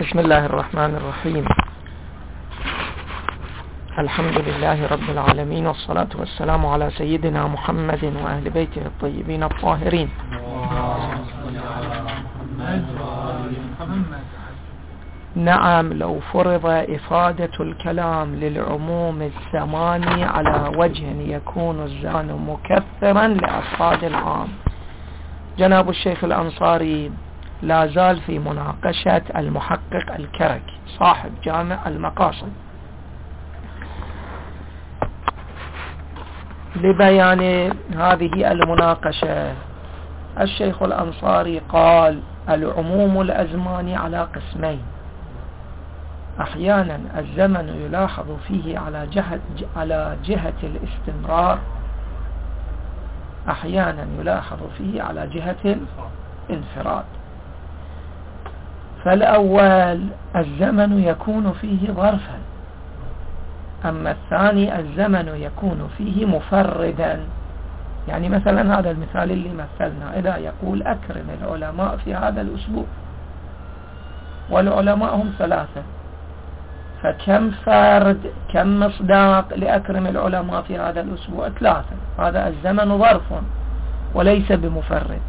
بسم الله الرحمن الرحيم. الحمد لله رب العالمين، والصلاة والسلام على سيدنا محمد وأهل بيته الطيبين الطاهرين. نعم، لو فرض إفادة الكلام للعموم الزماني على وجه يكون الزمان مكثرا لأفراد العام. جناب الشيخ الأنصاري لا زال في مناقشة المحقق الكركي صاحب جامع المقاصد لبيان هذه المناقشة. الشيخ الأنصاري قال: العموم الأزماني على قسمين: أحيانا الزمن يلاحظ فيه على جهة الاستمرار، أحيانا يلاحظ فيه على جهة الانفراد. فالأول الزمن يكون فيه ظرفا، أما الثاني الزمن يكون فيه مفردا. يعني مثلا هذا المثال اللي مثلنا، إذا يقول أكرم العلماء في هذا الأسبوع، والعلماء هم ثلاثة، فكم فرد كم مصداق لأكرم العلماء في هذا الأسبوع؟ ثلاثة. هذا الزمن ظرف وليس بمفرد.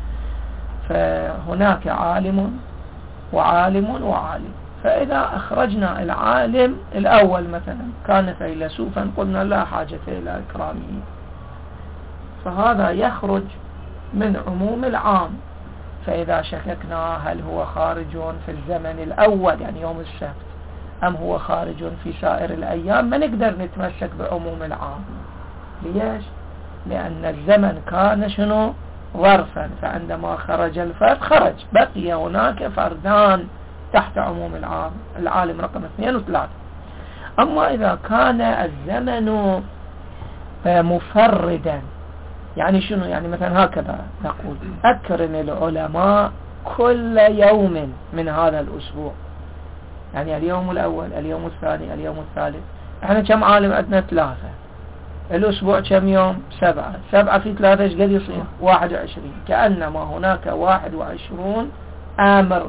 فهناك عالم وعالم وعالم، فإذا أخرجنا العالم الأول مثلا كان فيلسوفا قلنا لا حاجة إلى إكرامه، فهذا يخرج من عموم العام. فإذا شككنا هل هو خارج في الزمن الأول يعني يوم السبت أم هو خارج في سائر الأيام، ما نقدر نتمسك بعموم العام. ليش؟ لأن الزمن كان شنو؟ ظرفا، فعندما خرج الفرد خرج، بقي هناك فردان تحت عموم العام، العالم رقم 2 و 3. أما إذا كان الزمن مفردا، يعني شنو؟ يعني مثلا هكذا نقول: أكرم العلماء كل يوم من هذا الأسبوع، يعني اليوم الأول، اليوم الثاني، اليوم الثالث. احنا كم عالم عندنا؟ 3. الأسبوع كم يوم؟ 7. 7 في 3 ايش قد يصير؟ 21. كأنما هناك 21 آمر.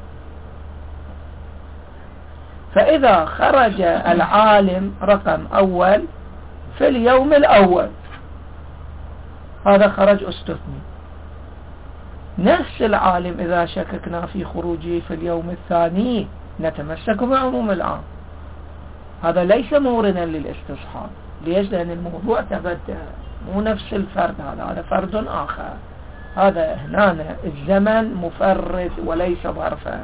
فإذا خرج العالم رقم أول في اليوم الأول، هذا خرج استثني. نفس العالم إذا شككنا في خروجه في اليوم الثاني نتمسك بعموم العام. هذا ليس موردا للاستصحاب. ليش؟ لأن الموضوع تبدأ، مو نفس الفرد، هذا فرد آخر. هذا هنا الزمن مفرد وليس ظرفا.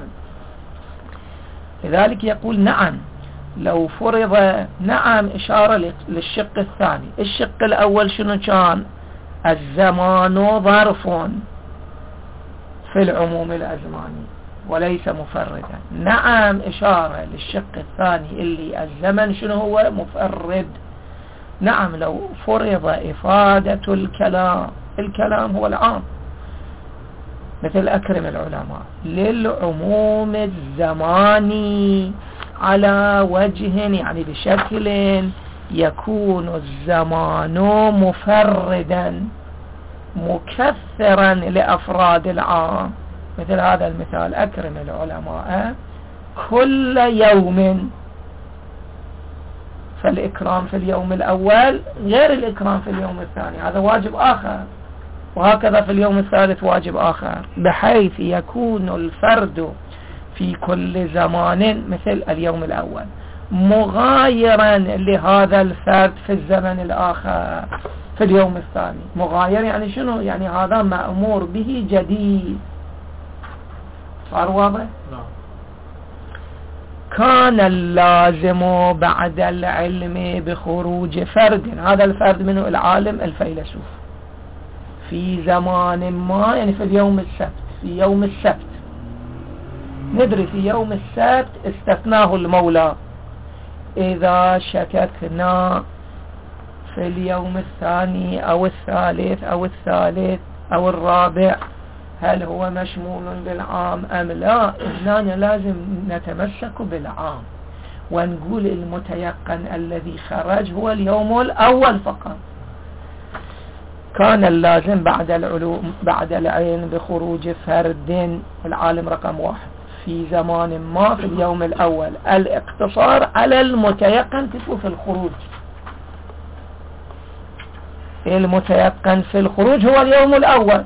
لذلك يقول: نعم لو فرض. نعم إشارة للشق الثاني. الشق الأول شنو كان؟ الزمان ظرف في العموم الأزماني وليس مفردا. نعم إشارة للشق الثاني اللي الزمن شنو هو؟ مفرد. نعم لو فرض إفادة الكلام هو العام، مثل أكرم العلماء، للعموم الزماني على وجه يعني بشكل يكون الزمان مفردا مكثرا لأفراد العام. مثل هذا المثال: أكرم العلماء كل يوم. فالإكرام في اليوم الأول غير الإكرام في اليوم الثاني، هذا واجب آخر، وهكذا في اليوم الثالث واجب آخر، بحيث يكون الفرد في كل زمان مثل اليوم الأول مغايرا لهذا الفرد في الزمن الآخر في اليوم الثاني. مغاير يعني شنو؟ يعني هذا مأمور به جديد. صار واضح؟ كان اللازم بعد العلم بخروج فرد، هذا الفرد منه العالم الفيلسوف، في زمان ما، يعني في اليوم السبت. في يوم السبت ندري في يوم السبت استثناه المولى. إذا شككنا في اليوم الثاني أو الثالث أو الثالث أو الرابع هل هو مشمول بالعام أم لا، إذن لازم نتمسك بالعام ونقول المتيقن الذي خرج هو اليوم الأول فقط. كان اللازم بعد العلم بخروج فرد، العالم رقم 1، في زمان ما في اليوم الأول. الاقتصار على المتيقن في الخروج، المتيقن في الخروج هو اليوم الأول.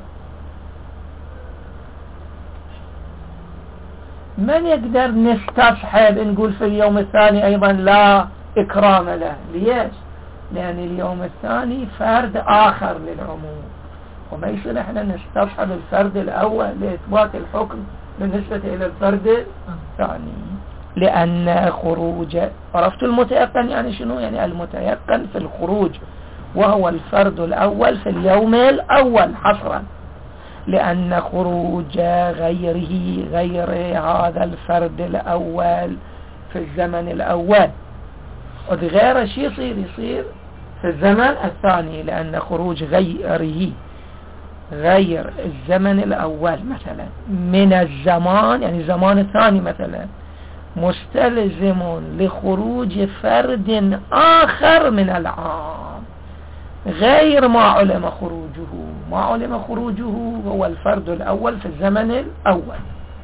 من يقدر نستصحب نقول في اليوم الثاني أيضا لا إكرام له؟ ليش؟ لأن اليوم الثاني فرد آخر للعموم، وما يصير احنا نستصحب الفرد الأول لإثبات الحكم بالنسبة إلى الفرد الثاني. لأن خروج، عرفت المتيقن يعني شنو؟ يعني المتيقن في الخروج وهو الفرد الأول في اليوم الأول حصرا، لأن خروج غيره غير هذا الفرد الأول في الزمن الأول، وغير شيء يصير في الزمن الثاني، لأن خروج غيره غير الزمن الأول مثلا من الزمان، يعني الزمان الثاني مثلا، مستلزم لخروج فرد آخر من العام غير ما علم خروجه. ما علم خروجه هو الفرد الأول في الزمن الأول.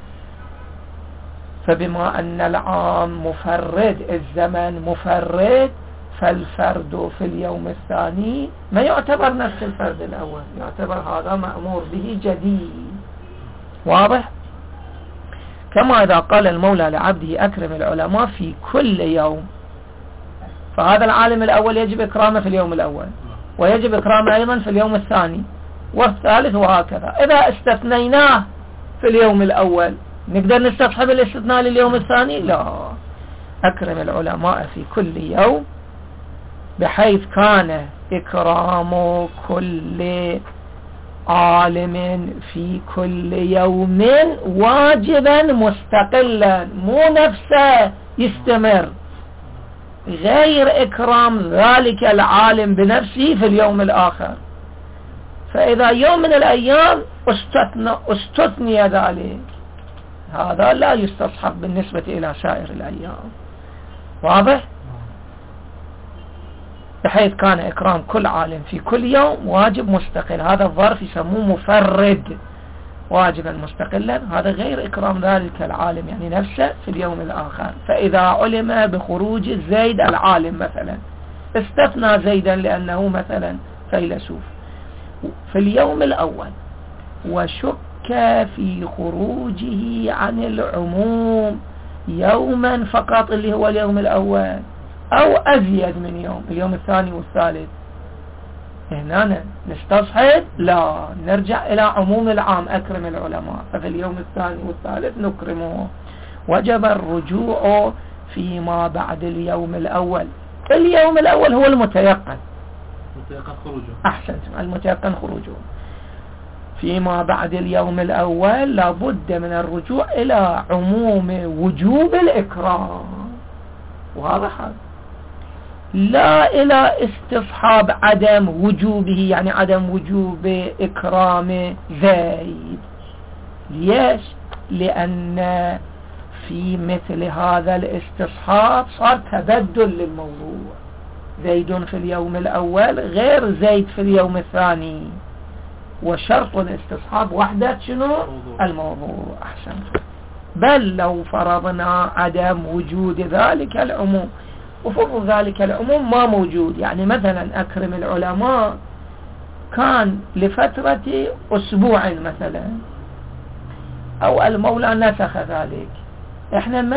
فبما أن العام مفرد، الزمن مفرد، فالفرد في اليوم الثاني ما يعتبر نفس الفرد الأول، يعتبر هذا مأمور به جديد. واضح؟ كما إذا قال المولى لعبده أكرم العلماء في كل يوم، فهذا العالم الأول يجب إكرامه في اليوم الأول، ويجب إكرامه أيضا في اليوم الثاني والثالث وهكذا. إذا استثنيناه في اليوم الأول نقدر نستصحب الاستثناء لليوم الثاني؟ لا. أكرم العلماء في كل يوم بحيث كان إكرام كل عالم في كل يوم واجبا مستقلا، مو نفسه يستمر، غير إكرام ذلك العالم بنفسه في اليوم الآخر. فإذا يوم من الأيام استثني ذلك، هذا لا يستصحب بالنسبة إلى سائر الأيام. واضح؟ بحيث كان إكرام كل عالم في كل يوم واجب مستقل، هذا الظرف يسموه مفرد، واجبا مستقلا، هذا غير إكرام ذلك العالم يعني نفسه في اليوم الآخر. فإذا علم بخروج زيد العالم مثلا، استثنى زيدا لأنه مثلا فيلسوف في اليوم الأول، وشك في خروجه عن العموم يوما فقط اللي هو اليوم الأول، أو أزيد من يوم، اليوم الثاني والثالث، هنا نستصحب؟ لا، نرجع إلى عموم العام أكرم العلماء، ففي اليوم الثاني والثالث نكرمه. وجب الرجوع فيما بعد اليوم الأول. اليوم الأول هو المتيقن خروجه، أحسنتم، المتيقن خروجه. فيما بعد اليوم الأول لابد من الرجوع إلى عموم وجوب الإكرام، وهذا حال، لا إلى استصحاب عدم وجوبه، يعني عدم وجوب إكرام زيد. ليش؟ لأن في مثل هذا الاستصحاب صار تبدل للموضوع، زيد في اليوم الأول غير زيد في اليوم الثاني، وشرط الاستصحاب وحدة شنو؟ الموضوع. أحسن. بل لو فرضنا عدم وجود ذلك العموم، وفرض ذلك العموم ما موجود، يعني مثلا أكرم العلماء كان لفترة أسبوع مثلا، أو المولى نسخ ذلك، احنا ما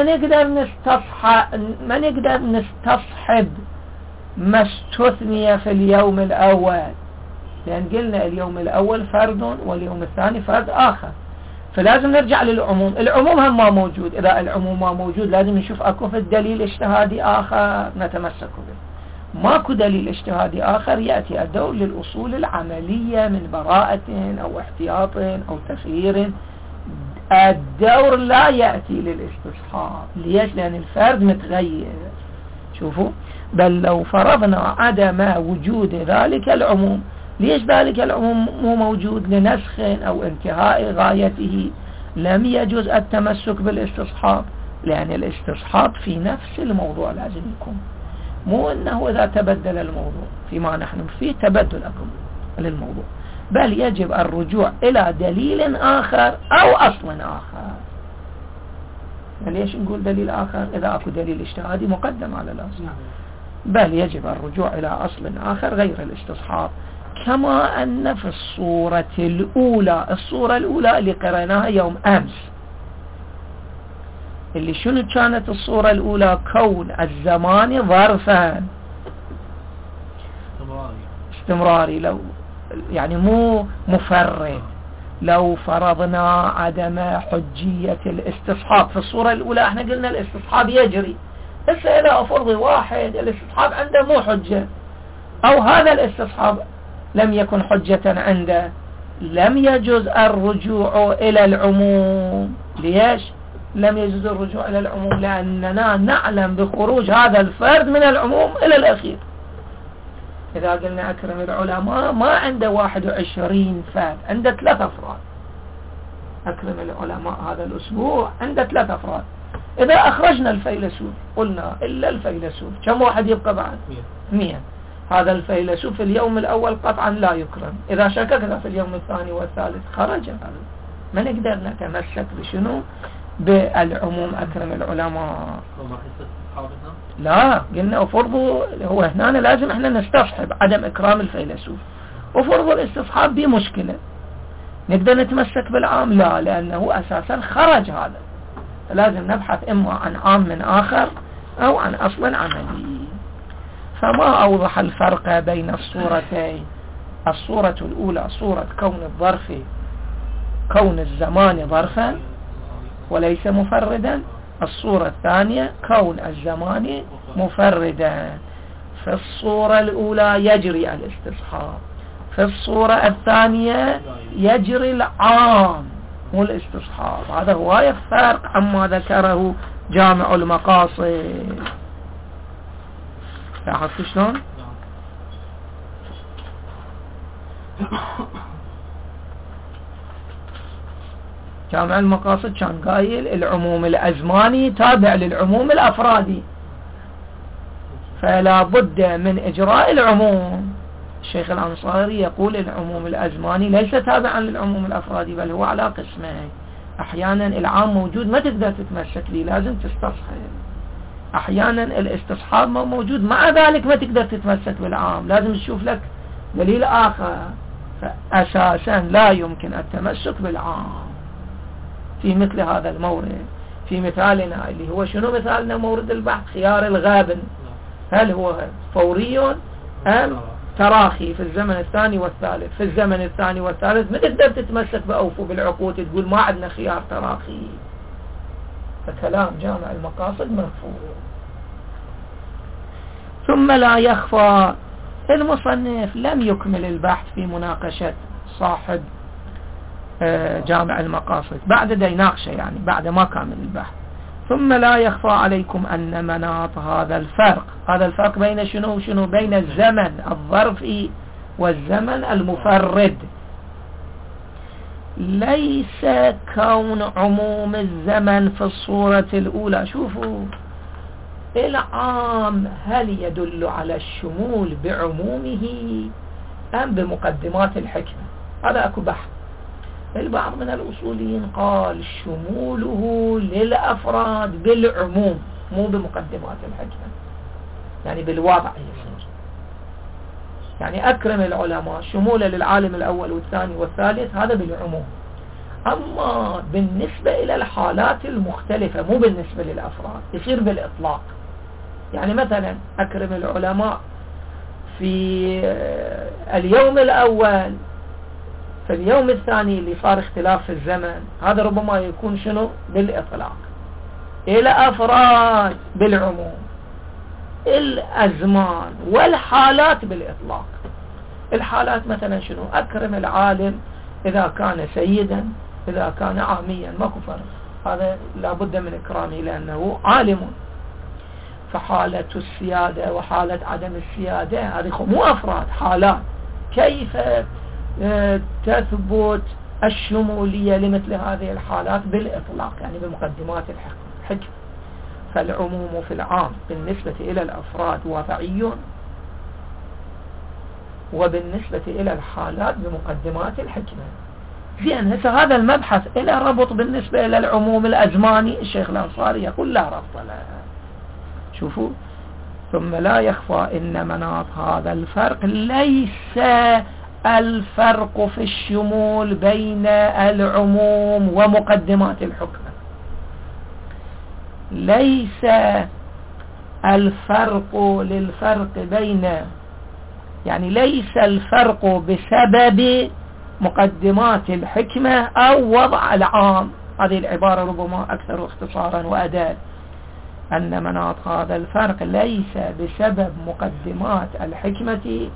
نقدر نستصحب ما استثني في اليوم الأول، لأن قلنا اليوم الأول فرد واليوم الثاني فرد آخر، فلازم نرجع للعموم. العموم هم ما موجود، إذا العموم ما موجود لازم نشوف أكو في الدليل اجتهادي آخر نتمسك به. ماكو دليل اجتهادي آخر يأتي الدور للأصول العملية من براءة أو احتياط أو تخيير، الدور لا يأتي للاستصحاب. ليش؟ لأن الفرد متغير. شوفوا، بل لو فرضنا عدم وجود ذلك العموم، ليش ذلك العموم مو موجود؟ لنسخ أو انتهاء غايته لم يجوز التمسك بالاستصحاب، لأن الاستصحاب في نفس الموضوع لازم يكون، مو أنه إذا تبدل الموضوع فيما نحن فيه تبدل للموضوع، بل يجب الرجوع إلى دليل آخر أو أصل آخر. ليش نقول دليل آخر؟ إذا أكو دليل اجتهادي مقدم على الأصل، بل يجب الرجوع إلى أصل آخر غير الاستصحاب. كما أن في الصورة الأولى اللي قرأناها يوم أمس، اللي شنو كانت الصورة الأولى؟ كون الزمان ظرفا استمراري، لو يعني مو مفرد. لو فرضنا عدم حجية الاستصحاب في الصورة الأولى، احنا قلنا الاستصحاب يجري، بس إذا أفرض واحد الاستصحاب عنده مو حجة، أو هذا الاستصحاب لم يكن حجة عنده، لم يجوز الرجوع إلى العموم. ليش لم يجوز الرجوع إلى العموم؟ لأننا نعلم بخروج هذا الفرد من العموم إلى الأخير. إذا قلنا أكرم العلماء ما عنده 21 فرد، عنده 3 أفراد. أكرم العلماء هذا الأسبوع عنده 3 أفراد. إذا أخرجنا الفيلسوف قلنا إلا الفيلسوف، كم واحد يبقى بعد؟ 100. هذا الفيلسوف في اليوم الأول قطعا لا يكرم، إذا شككنا في اليوم الثاني والثالث خرج هذا. ما نقدر نتمسك بشنو؟ بالعموم أكرم العلماء. لا، قلنا وفرضوا هو هنا لازم احنا نستصحب عدم إكرام الفيلسوف، وفرضوا الاستصحاب بمشكلة. نقدر نتمسك بالعام؟ لا، لأنه أساسا خرج هذا، فلازم نبحث إما عن عام من آخر أو عن أصل عملي. فما أوضح الفرق بين الصورتين. الصورة الأولى صورة كون الزمان ظرفا وليس مفردا. الصورة الثانية كون الزمان مفردا. في الصورة الأولى يجري الاستصحاب، في الصورة الثانية يجري العام مو الاستصحاب. هذا هو الفرق عما ذكره جامع المقاصد. لاحظت شلون؟ جامع المقاصد كان قايل العموم الأزماني تابع للعموم الأفرادي، فلا بد من إجراء العموم. الشيخ الأنصاري يقول العموم الأزماني ليس تابعا للعموم الأفرادي، بل هو على قسمين. أحيانا العام موجود ما تقدر تتمسك لي، لازم تستصحب. أحيانا الاستصحاب ما موجود، مع ذلك ما تقدر تتمسك بالعام، لازم تشوف لك دليل آخر. فأساسا لا يمكن التمسك بالعام في مثل هذا المورد. في مثالنا اللي هو شنو مثالنا؟ مورد البحث خيار الغابن، هل هو فوري أم تراخي في الزمن الثاني والثالث؟ في الزمن الثاني والثالث ما تقدر تتمسك بأوفو بالعقود تقول ما عندنا خيار تراخي. فكلام جامع المقاصد مرفوض. ثم لا يخفى المصنف لم يكمل البحث في مناقشة صاحب جامع المقاصد، بعد يناقشه يعني بعد ما كامل البحث. ثم لا يخفى عليكم أن مناط هذا الفرق بين شنو بين الزمن الظرفي والزمن المفرد. ليس كون عموم الزمن في الصورة الأولى، شوفوا العام هل يدل على الشمول بعمومه أم بمقدمات الحكمة؟ هذا أكو بحث. البعض من الأصوليين قال شموله للأفراد بالعموم مو بمقدمات الحكمة، يعني بالوضع يصير. يعني أكرم العلماء شموله للعالم الأول والثاني والثالث هذا بالعموم، أما بالنسبة إلى الحالات المختلفة مو بالنسبة للأفراد يصير بالإطلاق. يعني مثلا أكرم العلماء في اليوم الأول، في اليوم الثاني اللي صار اختلاف في الزمن، هذا ربما يكون شنو بالإطلاق. إلى أفراد بالعموم، الأزمان والحالات بالإطلاق. الحالات مثلا شنو؟ أكرم العالم إذا كان سيدا، إذا كان عاميا ماكو فرق، هذا لابد من إكرامه لأنه عالم. فحالة السيادة وحالة عدم السيادة هذه مو أفراد، حالات. كيف تثبت الشمولية لمثل هذه الحالات؟ بالإطلاق، يعني بمقدمات الحكم. فالعموم في العام بالنسبة إلى الأفراد وضعي، وبالنسبة إلى الحالات بمقدمات الحكمة. زين هسه هذا المبحث إلى ربط بالنسبة إلى العموم الأزماني. الشيخ الأنصاري يقول لا ربط له. شوفوا، ثم لا يخفى إن مناط هذا الفرق ليس الفرق في الشمول بين العموم ومقدمات الحكم، ليس الفرق للفرق بين، يعني ليس الفرق بسبب مقدمات الحكمة أو وضع العام. هذه العبارة ربما أكثر اختصارا وأداة، أن مناط هذا الفرق ليس بسبب مقدمات الحكمة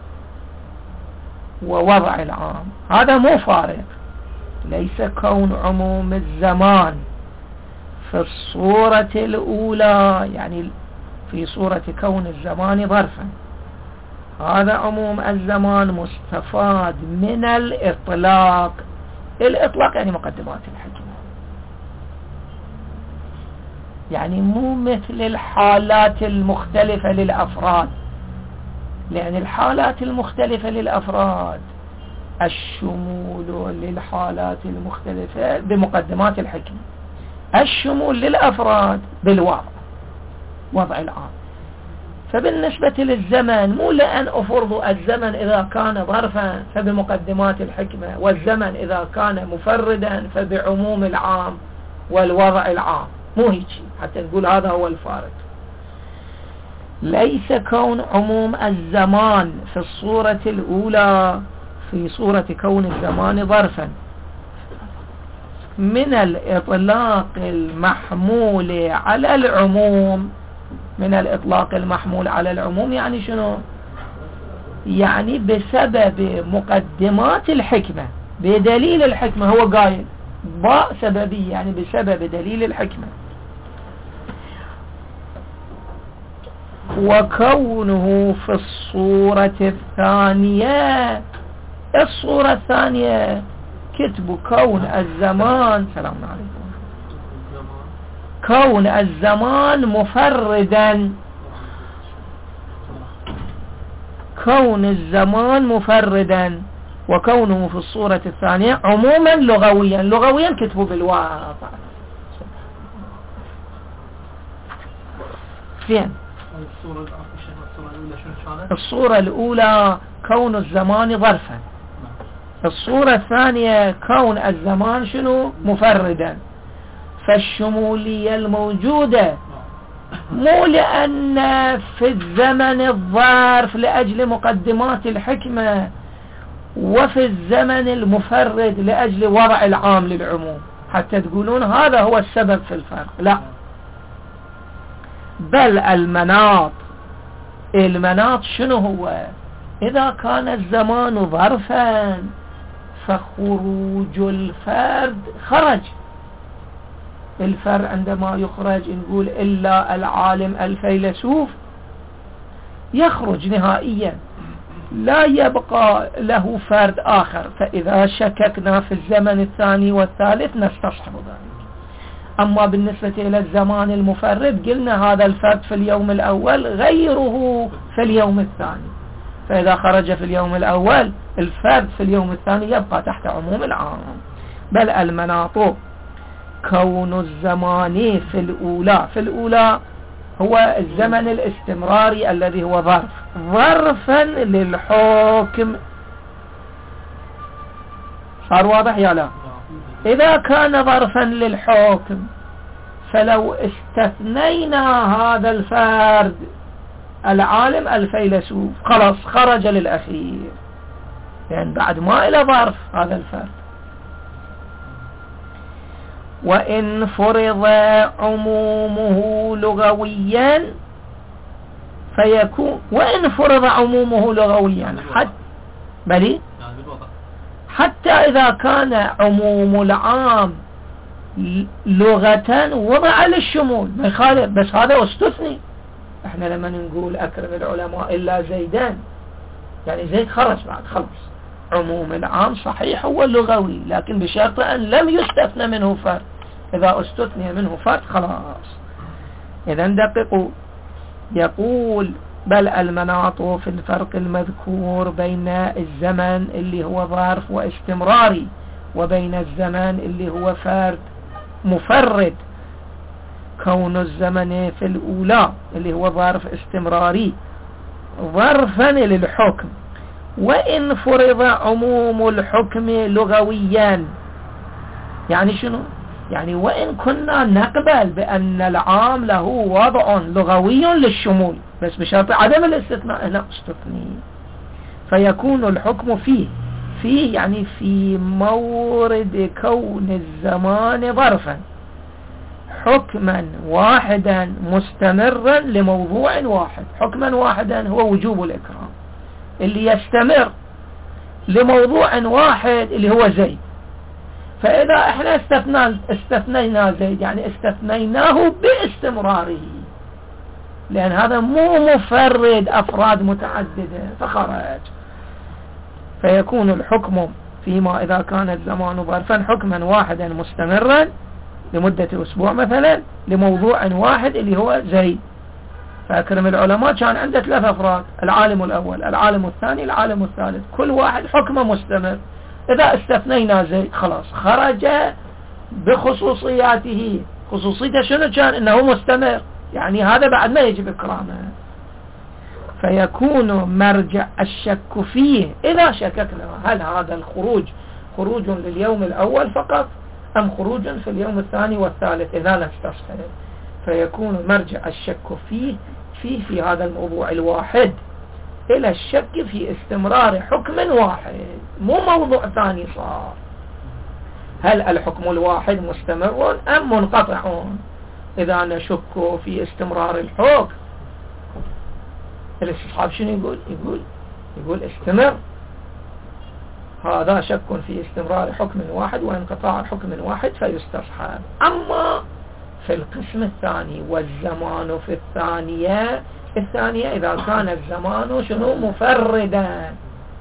ووضع العام. هذا مو فارق. ليس كون عموم الزمان في الصورة الأولى، يعني في صورة كون الزمان ظرفا، هذا عموم الزمان مستفاد من الإطلاق. الإطلاق يعني مقدمات الحكمة، يعني مو مثل الحالات المختلفة للأفراد، لأن الحالات المختلفة للأفراد الشمول للحالات المختلفة بمقدمات الحكمة، الشمول للأفراد بالوضع، وضع العام. فبالنسبة للزمن مو لأن أفرض الزمن إذا كان ظرفا فبمقدمات الحكمة، والزمن إذا كان مفردا فبعموم العام والوضع العام، مو هيك حتى نقول هذا هو الفارق. ليس كون عموم الزمان في الصورة الأولى في صورة كون الزمان ظرفا من الإطلاق المحمول على العموم. من الإطلاق المحمول على العموم يعني شنو؟ يعني بسبب مقدمات الحكمة، بدليل الحكمة. هو قايل باء سببية، يعني بسبب دليل الحكمة. وكونه في الصورة الثانية، الصورة الثانية كتب كون الزمان، سلام عليكم، كون الزمان مفردا، كون الزمان مفردا وكونه في الصورة الثانية عموما لغويا. لغويا كتبوا بالواقع. فين الصورة الأولى كون الزمان ظرفا، الصورة الثانية كون الزمان شنو؟ مفردا. فالشمولية الموجودة مو لأن في الزمن الظرف لأجل مقدمات الحكمة، وفي الزمن المفرد لأجل وضع العام للعموم، حتى تقولون هذا هو السبب في الفرق. لا، بل المناط شنو هو؟ إذا كان الزمان ظرفا فخروج الفرد خرج. الفرد عندما يخرج نقول إلا العالم الفيلسوف يخرج نهائيا، لا يبقى له فرد آخر. فإذا شككنا في الزمن الثاني والثالث نستصحب ذلك. أما بالنسبة إلى الزمان المفرد قلنا هذا الفرد في اليوم الأول غيره في اليوم الثاني، فإذا خرج في اليوم الأول الفرد في اليوم الثاني يبقى تحت عموم العام. بل المناط كون الزمان في الأولى هو الزمن الاستمراري الذي هو ظرفا للحكم. صار واضح يا لا؟ إذا كان ظرفا للحكم فلو استثنينا هذا الفرد العالم الفيلسوف خلاص خرج للأخير، يعني بعد ما إلى ظرف هذا الفرد. وإن فرض عمومه لغويا فيكون، وإن فرض عمومه لغويا حتى إذا كان عموم العام لغة وضع للشمول ما يخالف، بس هذا استثني. احنا لما نقول أكرم العلماء إلا زيدان، يعني زيد خرج بعد خلص. عموم العام صحيح هو اللغوي، لكن بشرط أن لم يستثنى منه فرد. إذا استثنى منه فرد خلاص. إذا دققوا، يقول بل المناط في الفرق المذكور بين الزمن اللي هو ظرف واستمراري وبين الزمن اللي هو فرد مفرد. كون الزمن في الأولى اللي هو ظرف استمراري ظرفا للحكم، وإن فرض عموم الحكم لغويا. يعني شنو؟ يعني وإن كنا نقبل بأن العام له وضع لغوي للشمول، بس بشرط عدم الاستثناء، هنا استثني، فيكون الحكم فيه يعني في مورد كون الزمان ظرفا حكما واحدا مستمرا لموضوع واحد. حكما واحدا هو وجوب الإكرام اللي يستمر لموضوع واحد اللي هو زيد. فإذا احنا استثنينا زيد يعني استثنيناه باستمراره، لأن هذا مو مفرد أفراد متعددة فخرج. فيكون الحكم فيما إذا كان الزمان ظرفا حكما واحدا مستمرا لمدة أسبوع مثلا لموضوع واحد اللي هو زيد. فأكرم العلماء كان عنده 3 أفراد، العالم الأول، العالم الثاني، العالم الثالث، كل واحد حكمه مستمر. إذا استثنينا زيد خلاص خرج بخصوصياته. خصوصيته شنو كان؟ إنه مستمر، يعني هذا بعد ما يجب إكرامه. فيكون مرجع الشك فيه إذا شككنا هل هذا الخروج خروج لليوم الأول فقط أم خروج في اليوم الثاني والثالث إذا لم نستصحب. فيكون مرجع الشك في هذا الموضوع الواحد إلى الشك في استمرار حكم واحد، مو موضوع ثاني صار. هل الحكم الواحد مستمر أم منقطع؟ إذا نشك في استمرار الحكم الاستصحاب شنو يقول استمر. هذا شك في استمرار حكم واحد وانقطاع حكم واحد فيستصحب. أما في القسم الثاني والزمان في الثانية إذا كان الزمان شنو مفردا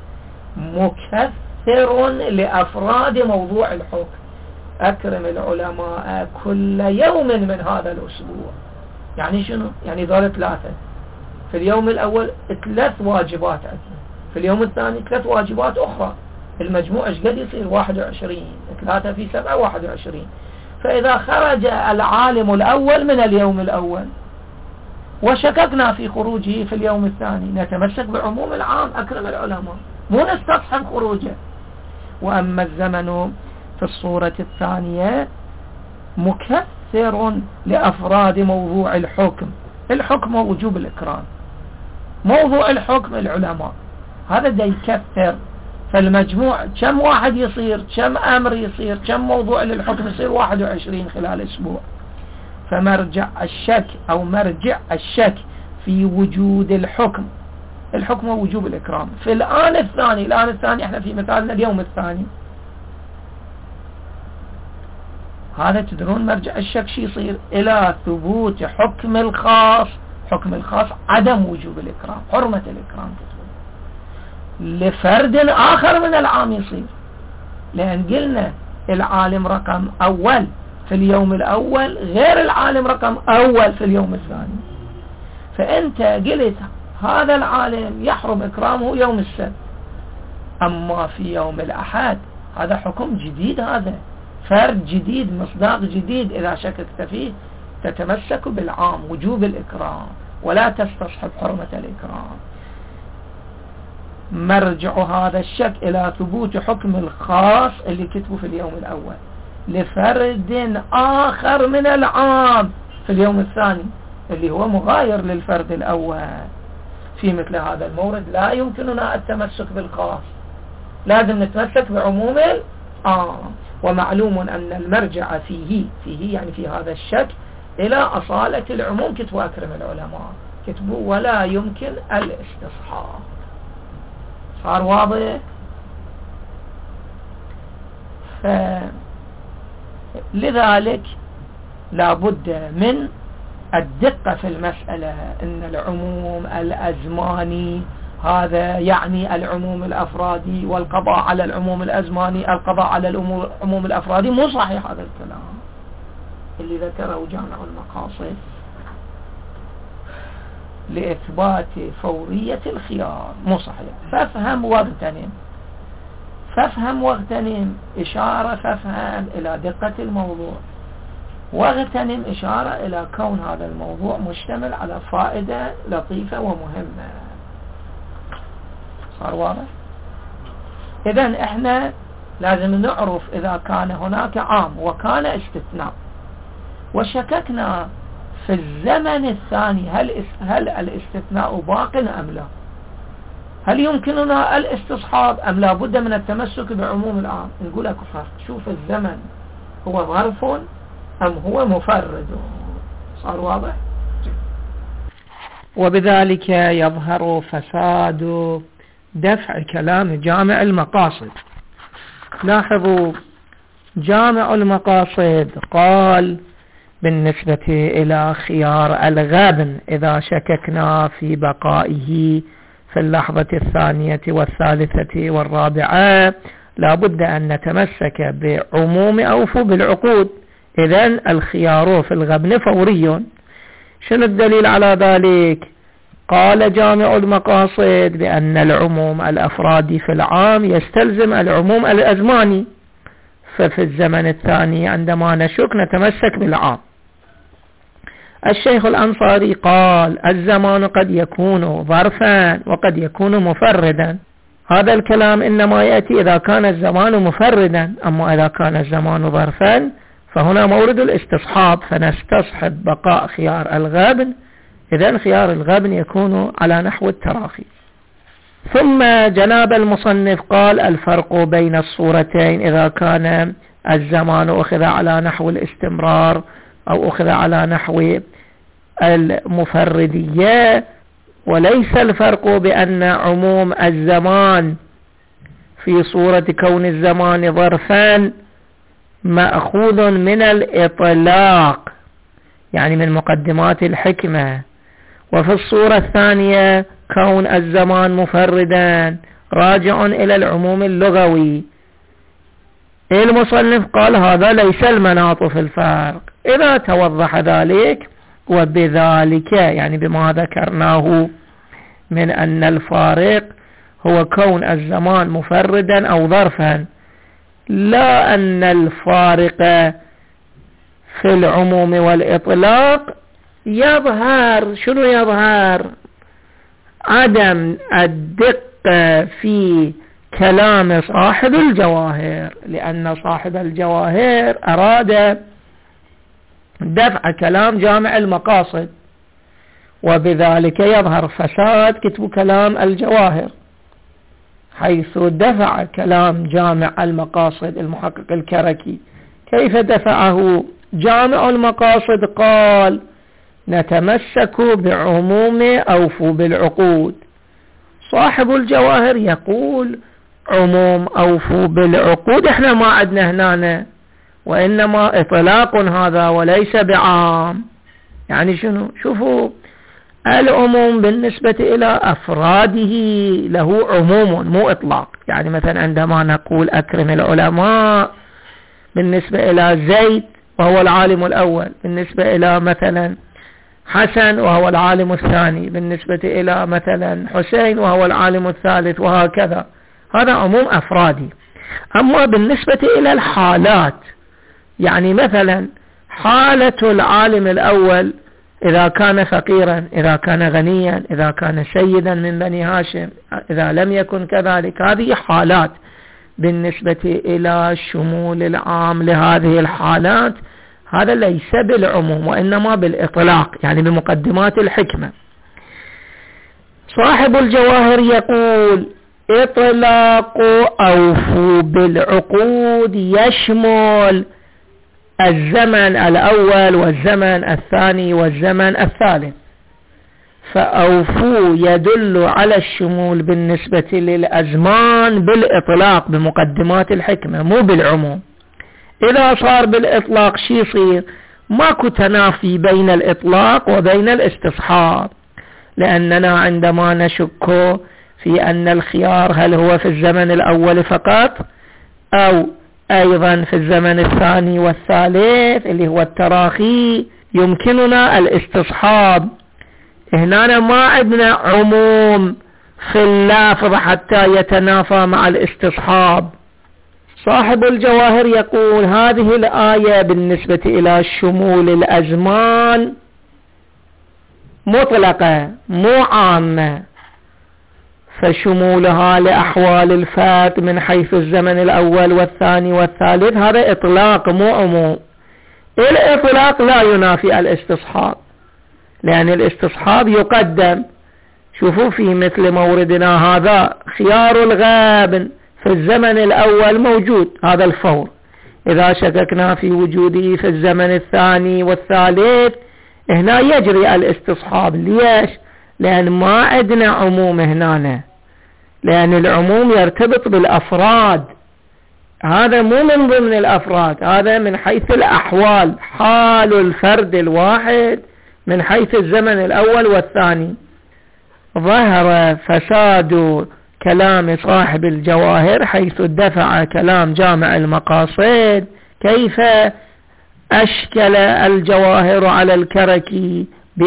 مكثر لأفراد موضوع الحكم. أكرم العلماء كل يوم من هذا الأسبوع، يعني شنو؟ يعني ذول 3. في اليوم الأول 3 واجبات عندنا، في اليوم الثاني 3 واجبات أخرى، المجموع ايش قد يصير 21. 3 في 7 21. فإذا خرج العالم الأول من اليوم الأول وشككنا في خروجه في اليوم الثاني نتمسك بعموم العام أكرم العلماء، مو نستصحب خروجه. وأما الزمن في الصورة الثانية مكثر لأفراد موضوع الحكم. الحكم وجوب الإكرام، موضوع الحكم العلماء، هذا دا يكثر. فالمجموع كم واحد يصير، كم أمر يصير، كم موضوع للحكم يصير 21 خلال أسبوع. فمرجع الشك أو مرجع الشك في وجود الحكم ووجوب الإكرام في الآن الثاني احنا في مثالنا اليوم الثاني، هذا تدرون مرجع الشك شي يصير إلى ثبوت حكم الخاص عدم وجوب الإكرام، حرمة الإكرام لفرد آخر من العام يصير. لأن قلنا العالم رقم أول في اليوم الأول غير العالم رقم أول في اليوم الثاني. فأنت قلت هذا العالم يحرم إكرامه يوم السبت، أما في يوم الأحد هذا حكم جديد، هذا فرد جديد، مصداق جديد. إذا شككت فيه تتمسك بالعام وجوب الإكرام ولا تستصحب حرمة الإكرام. مرجع هذا الشك إلى ثبوت حكم الخاص اللي كتبه في اليوم الأول لفرد آخر من العام في اليوم الثاني اللي هو مغاير للفرد الأول. في مثل هذا المورد لا يمكننا التمسك بالخاص، لازم نتمسك بعموم العام. ومعلوم أن المرجع فيه يعني في هذا الشك إلى أصالة العموم. كتبوا أكرم العلماء كتبوا ولا يمكن الاستصحاب. صار واضح؟ لذلك لابد من الدقة في المسألة. إن العموم الأزماني هذا يعني العموم الأفرادي، والقضاء على العموم الأزماني القضاء على العموم الأفرادي. مو صحيح هذا الكلام اللي ذكره جامع المقاصد لإثبات فورية الخيار، مو صحيح. فافهم واغتنم. فافهم واغتنم إشارة، فافهم إلى دقة الموضوع، واغتنم إشارة إلى كون هذا الموضوع مشتمل على فائدة لطيفة ومهمة. صار واضح؟ إذن إحنا لازم نعرف إذا كان هناك عام وكان استثناء، وشككنا في الزمن الثاني هل الاستثناء باق أم لا، هل يمكننا الاستصحاب أم لا بد من التمسك بعموم العام، نقول لك فرق، شوف الزمن هو ظرف أم هو مفرد. صار واضح؟ وبذلك يظهر فساد دفع كلام جامع المقاصد. لاحظوا جامع المقاصد قال بالنسبة إلى خيار الغبن إذا شككنا في بقائه في اللحظة الثانية والثالثة والرابعة لابد أن نتمسك بعموم أوفوا بالعقود، إذن الخيار في الغبن فوري. شنو الدليل على ذلك؟ قال جامع المقاصد بأن العموم الأفرادي في العام يستلزم العموم الأزماني، ففي الزمن الثاني عندما نشك نتمسك بالعام. الشيخ الأنصاري قال الزمان قد يكون ظرفا وقد يكون مفردا، هذا الكلام إنما يأتي إذا كان الزمان مفردا، أما إذا كان الزمان ظرفا فهنا مورد الاستصحاب، فنستصحب بقاء خيار الغبن، إذن خيار الغبن يكون على نحو التراخي. ثم جناب المصنف قال الفرق بين الصورتين إذا كان الزمان أخذ على نحو الاستمرار أو أخذ على نحو المفردية، وليس الفرق بأن عموم الزمان في صورة كون الزمان ظرفا مأخوذ من الإطلاق، يعني من مقدمات الحكمة، وفي الصورة الثانية كون الزمان مفردا راجع إلى العموم اللغوي. المصنف قال هذا ليس المناط في الفرق. إذا توضح ذلك وبذلك يعني بما ذكرناه من أن الفارق هو كون الزمان مفردا أو ظرفا، لا أن الفارق في العموم والإطلاق يظهر. شنو يظهر؟ عدم الدقة في كلام صاحب الجواهر، لأن صاحب الجواهر أراد دفع كلام جامع المقاصد، وبذلك يظهر فساد كتب كلام الجواهر، حيث دفع كلام جامع المقاصد المحقق الكركي. كيف دفعه؟ جامع المقاصد قال نتمسك بعموم أوفوا بالعقود، صاحب الجواهر يقول عموم أوفوا بالعقود احنا ما عدنا هنا، وإنما إطلاق هذا وليس بعام. يعني شنو؟ شوفوا العموم بالنسبة إلى أفراده له عموم مو إطلاق. يعني مثلا عندما نقول أكرم العلماء بالنسبة إلى زيد وهو العالم الأول، بالنسبة إلى مثلا حسن وهو العالم الثاني، بالنسبة إلى مثلا حسين وهو العالم الثالث، وهكذا، هذا عموم أفرادي. أما بالنسبة إلى الحالات، يعني مثلا حالة العالم الأول إذا كان فقيرا، إذا كان غنيا، إذا كان سيدا من بني هاشم، إذا لم يكن كذلك، هذه حالات. بالنسبة إلى شمول العام لهذه الحالات هذا ليس بالعموم وإنما بالإطلاق، يعني بمقدمات الحكمة. صاحب الجواهر يقول إطلاق أوفوا بالعقود يشمل الزمن الأول والزمن الثاني والزمن الثالث، فأوفوا يدل على الشمول بالنسبة للأزمان بالإطلاق بمقدمات الحكمة مو بالعموم. إذا صار بالإطلاق شي يصير؟ ماكو تنافي بين الإطلاق وبين الاستصحاب، لأننا عندما نشك في أن الخيار هل هو في الزمن الأول فقط أو أيضا في الزمن الثاني والثالث اللي هو التراخي، يمكننا الاستصحاب. هنا ما عندنا عموم في اللافظ حتى يتنافى مع الاستصحاب، صاحب الجواهر يقول هذه الآية بالنسبة إلى شمول الأزمان مطلقة مو عامة، فشمولها لأحوال الفات من حيث الزمن الأول والثاني والثالث هذا إطلاق مو عموم. الإطلاق لا ينافي الاستصحاب، لأن الاستصحاب يقدم. شوفوا في مثل موردنا هذا خيار الغابن في الزمن الأول موجود، هذا الفور. إذا شككنا في وجوده في الزمن الثاني والثالث هنا يجري الاستصحاب. ليش؟ لأن ما عندنا عموم هنا، لأن العموم يرتبط بالأفراد، هذا مو من ضمن الأفراد، هذا من حيث الأحوال، حال الفرد الواحد من حيث الزمن الأول والثاني. ظهر فساد كلام صاحب الجواهر حيث دفع كلام جامع المقاصد. كيف أشكل الجواهر على الكركي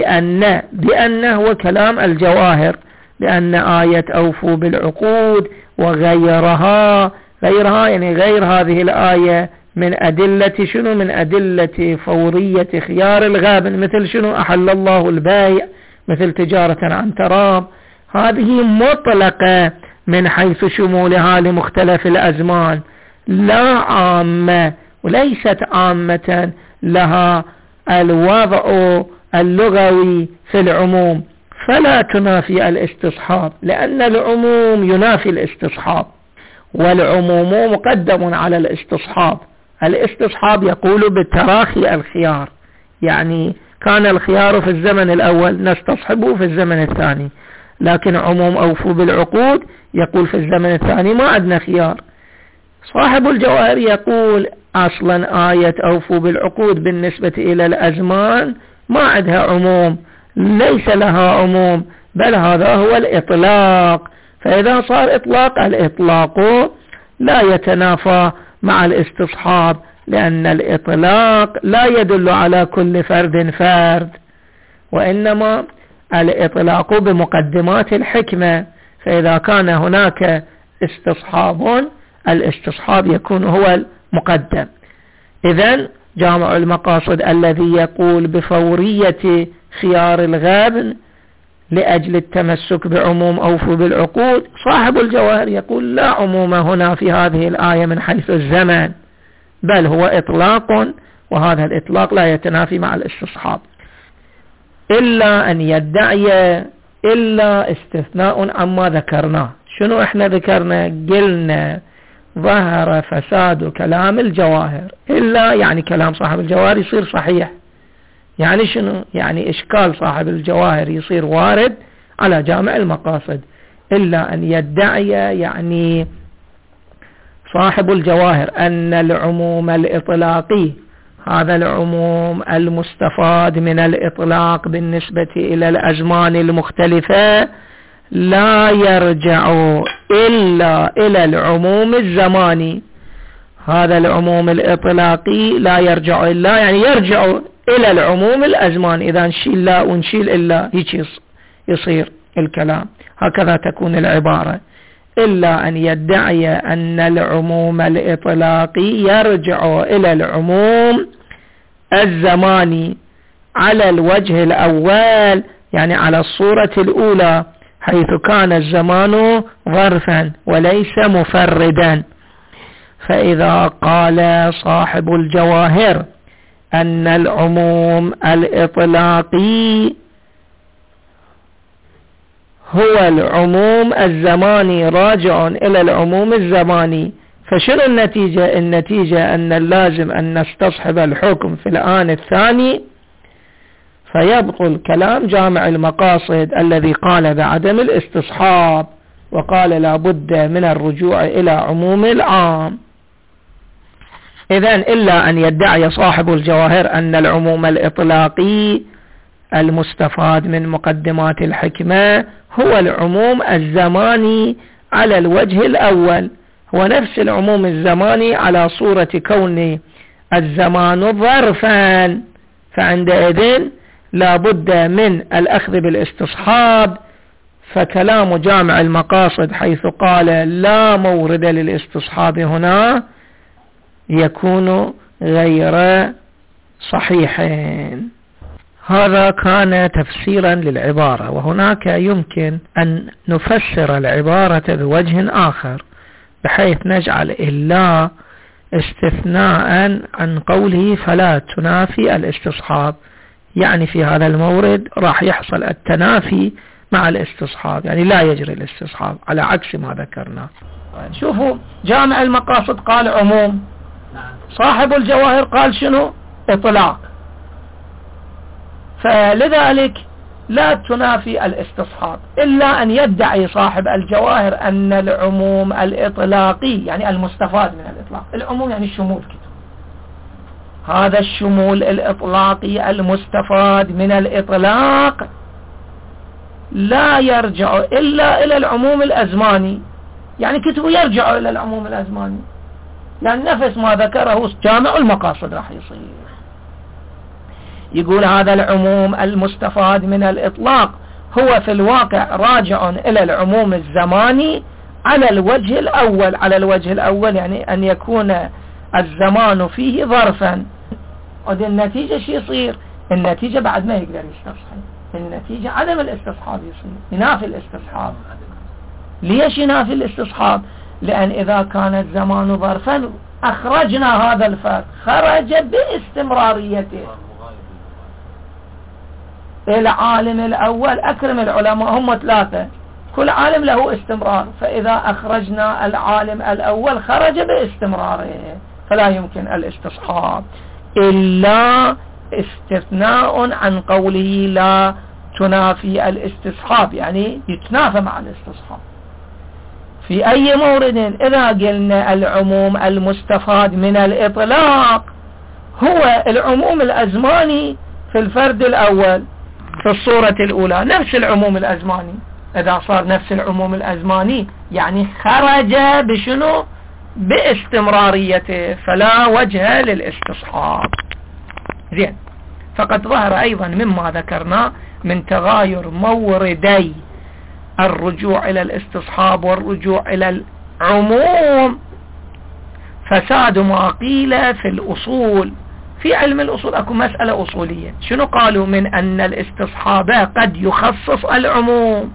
بأن هو كلام الجواهر، بأن آية أوفوا بالعقود وغيرها يعني غير هذه الآية من أدلة شنو؟ من أدلة فورية خيار الغابن، مثل شنو؟ أحل الله البيع، مثل تجارة عن تراب. هذه مطلقة من حيث شمولها لمختلف الأزمان، لا عامة، وليست عامة لها الوضع اللغوي في العموم، فلا تنافي الاستصحاب، لأن العموم ينافي الاستصحاب، والعموم مقدم على الاستصحاب. الاستصحاب يقول بالتراخي الخيار، يعني كان الخيار في الزمن الأول نستصحبه في الزمن الثاني، لكن عموم أوفوا بالعقود يقول في الزمن الثاني ما عندنا خيار. صاحب الجواهر يقول أصلا آية أوفوا بالعقود بالنسبة إلى الأزمان ما عندها عموم، ليس لها عموم، بل هذا هو الإطلاق. فإذا صار إطلاق، الإطلاق لا يتنافى مع الاستصحاب، لأن الإطلاق لا يدل على كل فرد، وإنما الإطلاق بمقدمات الحكمة. فإذا كان هناك استصحاب، الاستصحاب يكون هو المقدم. إذن جامع المقاصد الذي يقول بفورية خيار الغابن لأجل التمسك بعموم أوفوا بالعقود، صاحب الجواهر يقول لا عموم هنا في هذه الآية من حيث الزمن، بل هو إطلاق، وهذا الإطلاق لا يتنافي مع الاستصحاب، إلا أن يدعي إلا استثناء عما ذكرناه. شنو احنا ذكرنا؟ قلنا ظهر فساد كلام الجواهر، إلا يعني كلام صاحب الجواهر يصير صحيح. يعني شنو؟ يعني إشكال صاحب الجواهر يصير وارد على جامع المقاصد. إلا أن يدعي يعني صاحب الجواهر أن العموم الإطلاقي، هذا العموم المستفاد من الإطلاق بالنسبة إلى الأزمان المختلفة، لا يرجع إلا إلى العموم الزماني. هذا العموم الإطلاقي لا يرجع إلا، يعني يرجع إلى العموم الأزمان. إذا نشيل لا ونشيل إلا هيك يصير الكلام، هكذا تكون العبارة. إلا أن يدعي أن العموم الإطلاقي يرجع إلى العموم الزماني على الوجه الأول، يعني على الصورة الأولى، حيث كان الزمان ظرفا وليس مفردا. فإذا قال صاحب الجواهر أن العموم الإطلاقي هو العموم الزماني راجع إلى العموم الزماني، فشنو النتيجة؟ النتيجة أن اللازم أن نستصحب الحكم في الآن الثاني، فيبطل كلام جامع المقاصد الذي قال بعدم الاستصحاب، وقال لا بد من الرجوع إلى عموم العام. إذن إلا أن يدعي صاحب الجواهر أن العموم الإطلاقي المستفاد من مقدمات الحكمة هو العموم الزماني على الوجه الأول، هو نفس العموم الزماني على صورة كون الزمان ظرفا، فعندئذ لا بد من الأخذ بالاستصحاب. فكلام جامع المقاصد حيث قال لا مورد للاستصحاب هنا يكون غير صحيحين. هذا كان تفسيرا للعبارة، وهناك يمكن أن نفسر العبارة بوجه آخر بحيث نجعل إلا استثناء عن قوله فلا تنافي الاستصحاب، يعني في هذا المورد راح يحصل التنافي مع الاستصحاب، يعني لا يجري الاستصحاب على عكس ما ذكرنا. شوفوا جامع المقاصد قال عموم، صاحب الجواهر قال شنو؟ إطلاق. فلذلك لا تنافي الاستصحاب إلا أن يدعي صاحب الجواهر أن العموم الإطلاقي يعني المستفاد من الإطلاق، العموم يعني الشمول كده، هذا الشمول الإطلاقي المستفاد من الإطلاق لا يرجع إلا إلى العموم الأزماني، يعني كتبه يرجع إلى العموم الأزماني، يعني نفس ما ذكره جامع المقاصد راح يصير. يقول هذا العموم المستفاد من الإطلاق هو في الواقع راجع إلى العموم الزماني على الوجه الأول. على الوجه الأول يعني أن يكون الزمان فيه ظرفا. ودي النتيجة شي يصير؟ النتيجة بعد ما يقدر يستصحب، النتيجة عدم الاستصحاب يصير، ينافي الاستصحاب. ليش ينافي الاستصحاب؟ لأن إذا كان الزمان ظرفا أخرجنا هذا الفرق، خرج باستمراريته. العالم الأول أكرم العلماء هم 3، كل عالم له استمرار، فإذا أخرجنا العالم الأول خرج باستمراره، فلا يمكن الاستصحاب إلا استثناء عن قوله لا تنافي الاستصحاب، يعني يتنافى مع الاستصحاب. في أي مورد إذا قلنا العموم المستفاد من الإطلاق هو العموم الأزماني في الفرد الأول في الصورة الأولى، نفس العموم الأزماني. إذا صار نفس العموم الأزماني يعني خرج بشنو؟ باستمراريته، فلا وجه للاستصحاب. زين، فقد ظهر أيضا مما ذكرنا من تغاير موردي الرجوع إلى الاستصحاب والرجوع إلى العموم فساد ما قيل في الأصول. في علم الأصول أكو مسألة أصولية، شنو قالوا؟ من أن الاستصحاب قد يخصص العموم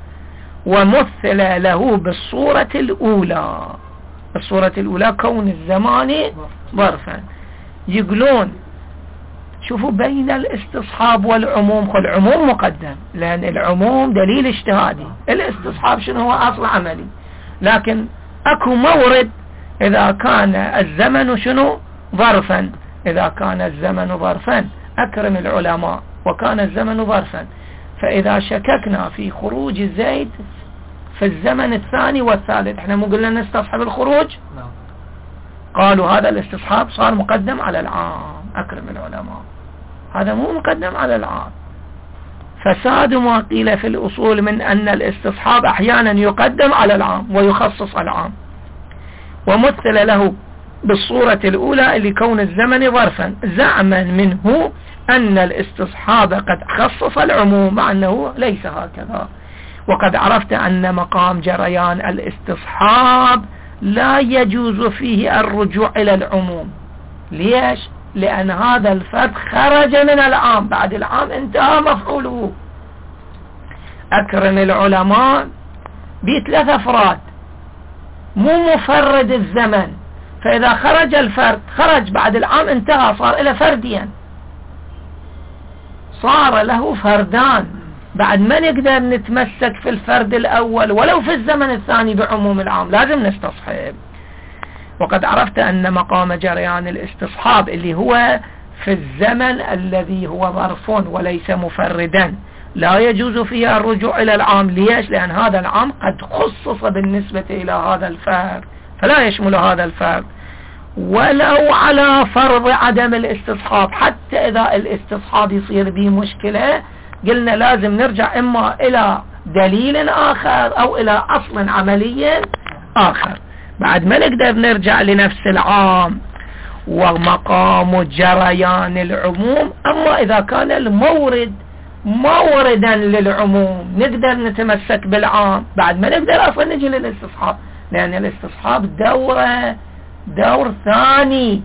ومثل له بالصورة الأولى. الصورة الأولى كون الزمان ظرفا. يقولون شوفوا بين الاستصحاب والعموم، العموم مقدم لأن العموم دليل اجتهادي، الاستصحاب شنو هو أصل عملي. لكن أكو مورد إذا كان الزمن شنو؟ ظرفا. إذا كان الزمن ظرفا أكرم العلماء وكان الزمن ظرفا، فإذا شككنا في خروج زيد في الزمن الثاني والثالث احنا مو قلنا نستصحب الخروج؟ قالوا هذا الاستصحاب صار مقدم على العام. أكرم العلماء، هذا مو مقدم على العام. فساد ما قيل في الأصول من أن الاستصحاب أحيانا يقدم على العام ويخصص العام، ومثل له بالصورة الأولى لكون الزمن ظرفا زعما منه أن الاستصحاب قد خصص العموم، مع أنه ليس هكذا. وقد عرفت أن مقام جريان الاستصحاب لا يجوز فيه الرجوع إلى العموم. ليش؟ لأن هذا الفرد خرج من العام، بعد العام انتهى مفعوله. أكرم العلماء ب3 أفراد مو مفرد الزمن، فإذا خرج الفرد خرج بعد العام انتهى، صار إلى فرديا، صار له فردان. بعد ما نقدر نتمسك في الفرد الأول ولو في الزمن الثاني بعموم العام، لازم نستصحب. وقد عرفت أن مقام جريان الاستصحاب اللي هو في الزمن الذي هو ظرف وليس مفردا لا يجوز فيها الرجوع إلى العام. ليش؟ لأن هذا العام قد خصص بالنسبة إلى هذا الفرد، فلا يشمل هذا الفرد ولو على فرض عدم الاستصحاب. حتى إذا الاستصحاب يصير به مشكلة قلنا لازم نرجع إما إلى دليل آخر أو إلى أصل عملي آخر، بعد ما نقدر نرجع لنفس العام. ومقام جريان العموم، أما إذا كان المورد موردا للعموم نقدر نتمسك بالعام، بعد ما نقدر أصلا نجي للاستصحاب، لأن الاستصحاب دورة دور ثاني.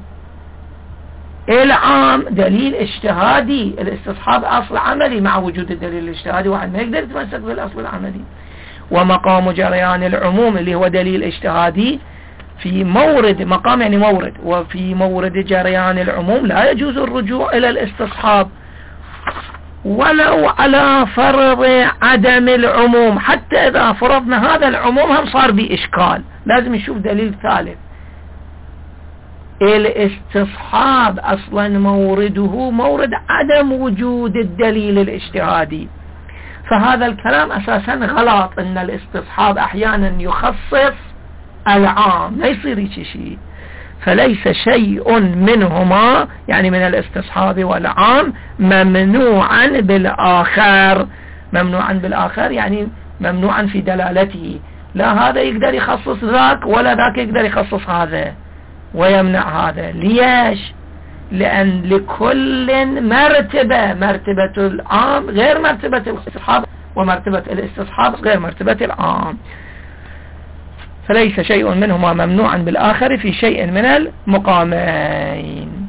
العام دليل اجتهادي، الاستصحاب أصل عملي، مع وجود الدليل الاجتهادي واحد ما يقدر يتمسك بالأصل العملي. ومقام جريان العموم اللي هو دليل اجتهادي في مورد، مقام يعني مورد، وفي مورد جريان العموم لا يجوز الرجوع إلى الاستصحاب ولو على فرض عدم العموم. حتى إذا فرضنا هذا العموم هم صار بإشكال، لازم نشوف دليل ثالث. الاستصحاب أصلا مورده مورد عدم وجود الدليل الاجتهادي، فهذا الكلام أساسا غلط. إن الاستصحاب أحيانا يخصص العام، لا يصير شيء. فليس شيء منهما يعني من الاستصحاب والعام ممنوعا بالآخر. ممنوعا بالآخر يعني ممنوعا في دلالته، لا هذا يقدر يخصص ذاك ولا ذاك يقدر يخصص هذا ويمنع هذا. ليش؟ لأن لكل مرتبة، مرتبة العام غير مرتبة الاستصحاب، ومرتبة الاستصحاب غير مرتبة العام. فليس شيء منهما ممنوعا بالآخر في شيء من المقامين.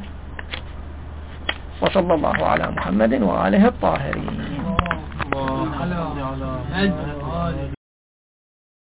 وصلى الله على محمد وآله الطاهرين.